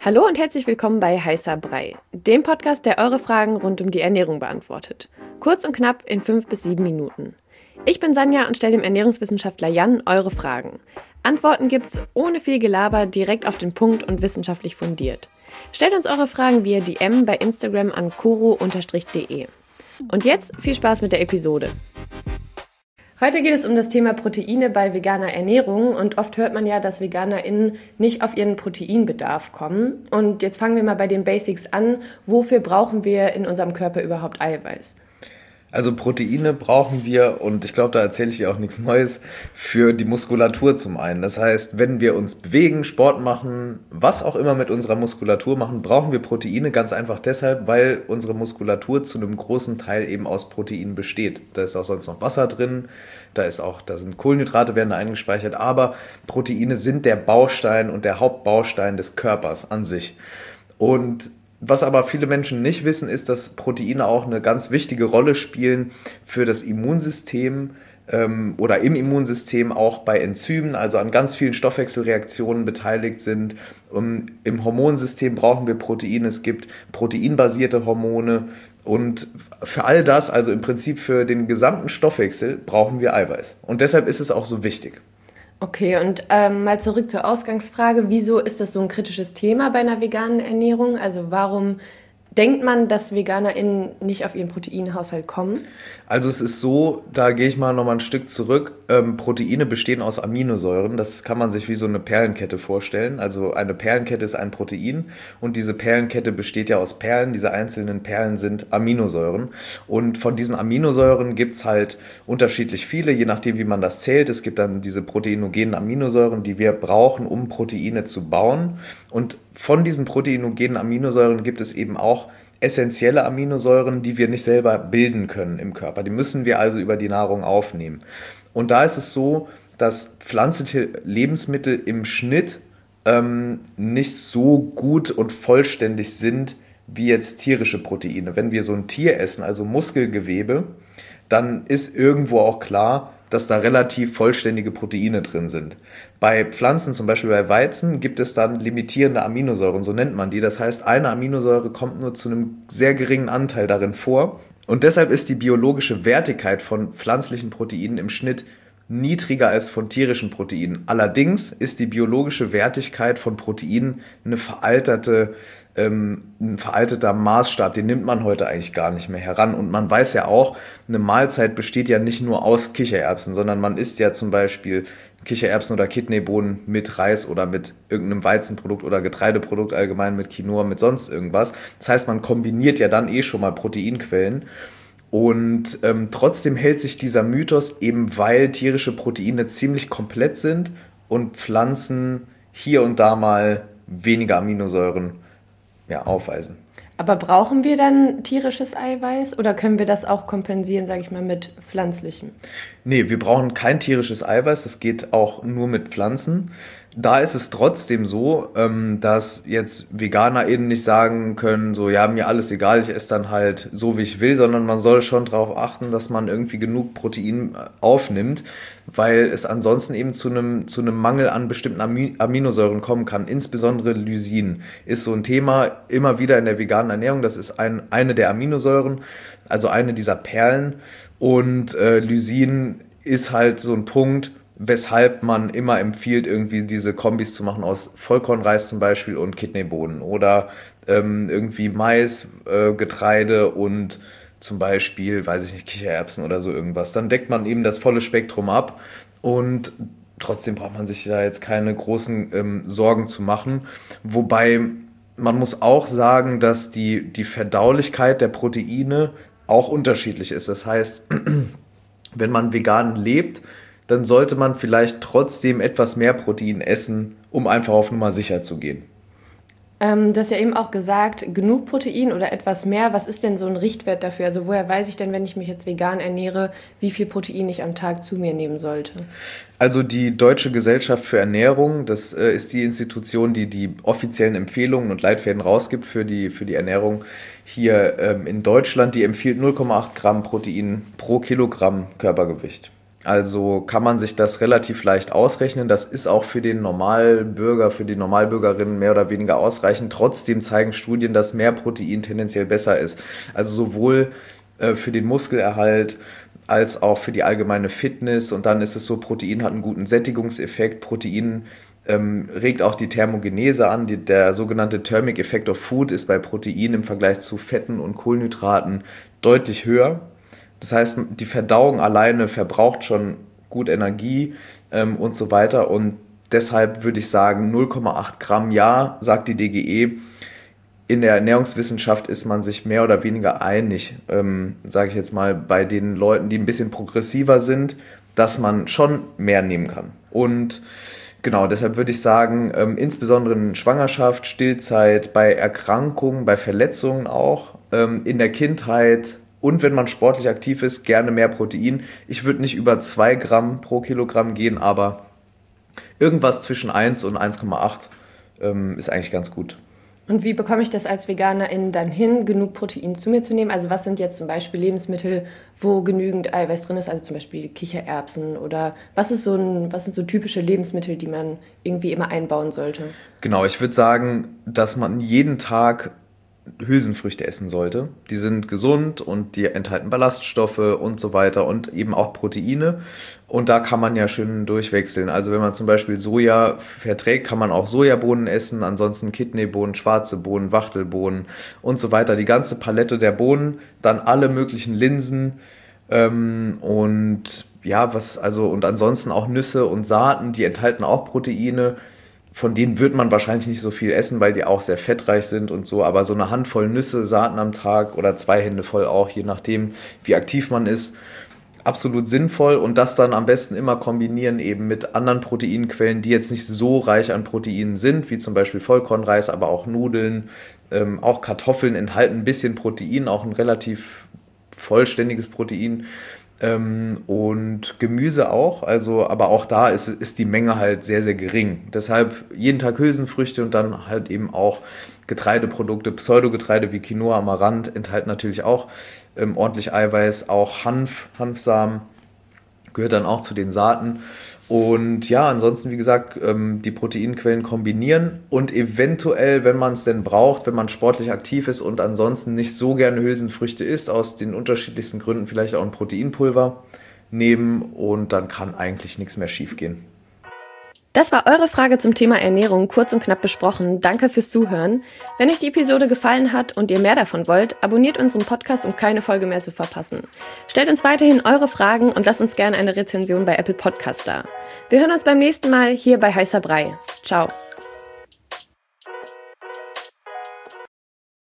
Hallo und herzlich willkommen bei Heißer Brei, dem Podcast, der eure Fragen rund um die Ernährung beantwortet. Kurz und knapp in 5 bis 7 Minuten. Ich bin Sanja und stelle dem Ernährungswissenschaftler Jan eure Fragen. Antworten gibt's ohne viel Gelaber, direkt auf den Punkt und wissenschaftlich fundiert. Stellt uns eure Fragen via DM bei Instagram an koro_de. Und jetzt viel Spaß mit der Episode. Heute geht es um das Thema Proteine bei veganer Ernährung und oft hört man ja, dass VeganerInnen nicht auf ihren Proteinbedarf kommen. Und jetzt fangen wir mal bei den Basics an. Wofür brauchen wir in unserem Körper überhaupt Eiweiß? Also Proteine brauchen wir, und ich glaube, da erzähle ich dir auch nichts Neues, für die Muskulatur zum einen. Das heißt, wenn wir uns bewegen, Sport machen, was auch immer mit unserer Muskulatur machen, brauchen wir Proteine ganz einfach deshalb, weil unsere Muskulatur zu einem großen Teil eben aus Proteinen besteht. Da ist auch sonst noch Wasser drin, da sind Kohlenhydrate, werden da eingespeichert, aber Proteine sind der Baustein und der Hauptbaustein des Körpers an sich. Und was aber viele Menschen nicht wissen, ist, dass Proteine auch eine ganz wichtige Rolle spielen für das Immunsystem oder im Immunsystem auch bei Enzymen, also an ganz vielen Stoffwechselreaktionen beteiligt sind. Im Hormonsystem brauchen wir Proteine, es gibt proteinbasierte Hormone und für all das, also im Prinzip für den gesamten Stoffwechsel, brauchen wir Eiweiß. Und deshalb ist es auch so wichtig. Okay, und mal zurück zur Ausgangsfrage. Wieso ist das so ein kritisches Thema bei einer veganen Ernährung? Also warum denkt man, dass VeganerInnen nicht auf ihren Proteinhaushalt kommen? Also es ist so, da gehe ich mal nochmal ein Stück zurück. Proteine bestehen aus Aminosäuren. Das kann man sich wie so eine Perlenkette vorstellen. Also eine Perlenkette ist ein Protein und diese Perlenkette besteht ja aus Perlen. Diese einzelnen Perlen sind Aminosäuren. Und von diesen Aminosäuren gibt es halt unterschiedlich viele, je nachdem wie man das zählt. Es gibt dann diese proteinogenen Aminosäuren, die wir brauchen, um Proteine zu bauen. Und von diesen proteinogenen Aminosäuren gibt es eben auch essentielle Aminosäuren, die wir nicht selber bilden können im Körper. Die müssen wir also über die Nahrung aufnehmen. Und da ist es so, dass pflanzliche Lebensmittel im Schnitt nicht so gut und vollständig sind wie jetzt tierische Proteine. Wenn wir so ein Tier essen, also Muskelgewebe, dann ist irgendwo auch klar, dass da relativ vollständige Proteine drin sind. Bei Pflanzen, zum Beispiel bei Weizen, gibt es dann limitierende Aminosäuren, so nennt man die. Das heißt, eine Aminosäure kommt nur zu einem sehr geringen Anteil darin vor. Und deshalb ist die biologische Wertigkeit von pflanzlichen Proteinen im Schnitt niedriger als von tierischen Proteinen. Allerdings ist die biologische Wertigkeit von Proteinen ein veralteter Maßstab, den nimmt man heute eigentlich gar nicht mehr heran. Und man weiß ja auch, eine Mahlzeit besteht ja nicht nur aus Kichererbsen, sondern man isst ja zum Beispiel Kichererbsen oder Kidneybohnen mit Reis oder mit irgendeinem Weizenprodukt oder Getreideprodukt allgemein, mit Quinoa, mit sonst irgendwas. Das heißt, man kombiniert ja dann schon mal Proteinquellen. Und trotzdem hält sich dieser Mythos, eben weil tierische Proteine ziemlich komplett sind und Pflanzen hier und da mal weniger Aminosäuren aufweisen. Aber brauchen wir dann tierisches Eiweiß oder können wir das auch kompensieren, sage ich mal, mit pflanzlichem? Nee, wir brauchen kein tierisches Eiweiß, das geht auch nur mit Pflanzen. Da ist es trotzdem so, dass jetzt VeganerInnen nicht sagen können, so, ja, mir alles egal, ich esse dann halt so, wie ich will, sondern man soll schon darauf achten, dass man irgendwie genug Protein aufnimmt, weil es ansonsten eben zu einem Mangel an bestimmten Aminosäuren kommen kann. Insbesondere Lysin ist so ein Thema immer wieder in der veganen Ernährung. Das ist eine der Aminosäuren, also eine dieser Perlen. Und Lysin ist halt so ein Punkt, weshalb man immer empfiehlt, irgendwie diese Kombis zu machen aus Vollkornreis zum Beispiel und Kidneybohnen oder irgendwie Mais, Getreide und zum Beispiel, weiß ich nicht, Kichererbsen oder so irgendwas. Dann deckt man eben das volle Spektrum ab und trotzdem braucht man sich da jetzt keine großen Sorgen zu machen. Wobei man muss auch sagen, dass die Verdaulichkeit der Proteine auch unterschiedlich ist. Das heißt, wenn man vegan lebt, dann sollte man vielleicht trotzdem etwas mehr Protein essen, um einfach auf Nummer sicher zu gehen. Du hast ja eben auch gesagt, genug Protein oder etwas mehr. Was ist denn so ein Richtwert dafür? Also woher weiß ich denn, wenn ich mich jetzt vegan ernähre, wie viel Protein ich am Tag zu mir nehmen sollte? Also die Deutsche Gesellschaft für Ernährung, das ist die Institution, die die offiziellen Empfehlungen und Leitfäden rausgibt für die Ernährung hier in Deutschland. Die empfiehlt 0,8 Gramm Protein pro Kilogramm Körpergewicht. Also kann man sich das relativ leicht ausrechnen. Das ist auch für den Normalbürger, für die Normalbürgerin mehr oder weniger ausreichend. Trotzdem zeigen Studien, dass mehr Protein tendenziell besser ist. Also sowohl für den Muskelerhalt als auch für die allgemeine Fitness. Und dann ist es so, Protein hat einen guten Sättigungseffekt. Protein regt auch die Thermogenese an. Der sogenannte Thermic Effect of Food ist bei Protein im Vergleich zu Fetten und Kohlenhydraten deutlich höher. Das heißt, die Verdauung alleine verbraucht schon gut Energie und so weiter. Und deshalb würde ich sagen, 0,8 Gramm, ja, sagt die DGE. In der Ernährungswissenschaft ist man sich mehr oder weniger einig, sage ich jetzt mal, bei den Leuten, die ein bisschen progressiver sind, dass man schon mehr nehmen kann. Und genau, deshalb würde ich sagen, insbesondere in Schwangerschaft, Stillzeit, bei Erkrankungen, bei Verletzungen auch, in der Kindheit und wenn man sportlich aktiv ist, gerne mehr Protein. Ich würde nicht über 2 Gramm pro Kilogramm gehen, aber irgendwas zwischen 1 und 1,8 ist eigentlich ganz gut. Und wie bekomme ich das als Veganerin dann hin, genug Protein zu mir zu nehmen? Also was sind jetzt zum Beispiel Lebensmittel, wo genügend Eiweiß drin ist, also zum Beispiel Kichererbsen oder was sind so typische Lebensmittel, die man irgendwie immer einbauen sollte? Genau, ich würde sagen, dass man jeden Tag Hülsenfrüchte essen sollte. Die sind gesund und die enthalten Ballaststoffe und so weiter und eben auch Proteine. Und da kann man ja schön durchwechseln. Also wenn man zum Beispiel Soja verträgt, kann man auch Sojabohnen essen, ansonsten Kidneybohnen, schwarze Bohnen, Wachtelbohnen und so weiter. Die ganze Palette der Bohnen, dann alle möglichen Linsen und ja, und ansonsten auch Nüsse und Saaten, die enthalten auch Proteine. Von denen wird man wahrscheinlich nicht so viel essen, weil die auch sehr fettreich sind und so. Aber so eine Handvoll Nüsse, Saaten am Tag oder 2 Hände voll auch, je nachdem, wie aktiv man ist, absolut sinnvoll. Und das dann am besten immer kombinieren eben mit anderen Proteinquellen, die jetzt nicht so reich an Proteinen sind, wie zum Beispiel Vollkornreis, aber auch Nudeln. Auch Kartoffeln enthalten ein bisschen Protein, auch ein relativ vollständiges Protein. Und Gemüse auch, also, aber auch da ist die Menge halt sehr, sehr gering. Deshalb jeden Tag Hülsenfrüchte und dann halt eben auch Getreideprodukte, Pseudogetreide wie Quinoa, Amaranth enthalten natürlich auch ordentlich Eiweiß, auch Hanfsamen gehört dann auch zu den Saaten. Und ja, ansonsten, wie gesagt, die Proteinquellen kombinieren und eventuell, wenn man es denn braucht, wenn man sportlich aktiv ist und ansonsten nicht so gerne Hülsenfrüchte isst, aus den unterschiedlichsten Gründen vielleicht auch ein Proteinpulver nehmen und dann kann eigentlich nichts mehr schiefgehen. Das war eure Frage zum Thema Ernährung, kurz und knapp besprochen. Danke fürs Zuhören. Wenn euch die Episode gefallen hat und ihr mehr davon wollt, abonniert unseren Podcast, um keine Folge mehr zu verpassen. Stellt uns weiterhin eure Fragen und lasst uns gerne eine Rezension bei Apple Podcast da. Wir hören uns beim nächsten Mal hier bei Heißer Brei. Ciao.